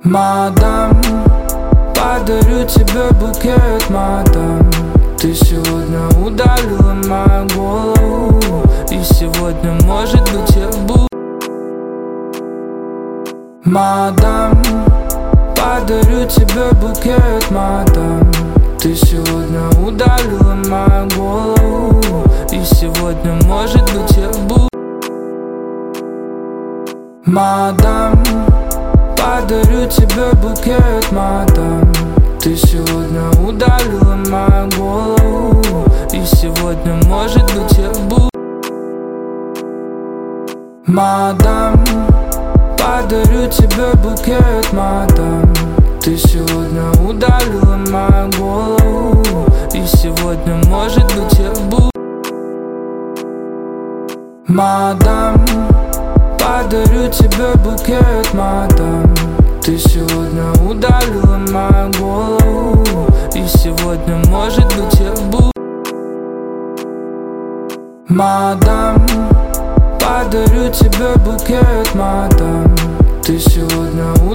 Мадам, подарю тебе букет, мадам. Ты сегодня удалила мою голову, и сегодня, может быть, я буду. Мадам, подарю тебе букет, мадам. Ты сегодня удалила мою голову, и сегодня, может быть, я буду. Мадам, подарю тебе букет, мадам. Ты сегодня удалила мою голову, и сегодня, может быть, я буду. Мадам, подарю тебе букет, мадам. Ты сегодня удалила мою голову, и сегодня, может быть, я буду. Мадам, подарю тебе букет, мадам. Ты сегодня удалила мою голову, и сегодня, может быть, я буду. Мадам, подарю тебе букет, мадам. Ты сегодня удалила.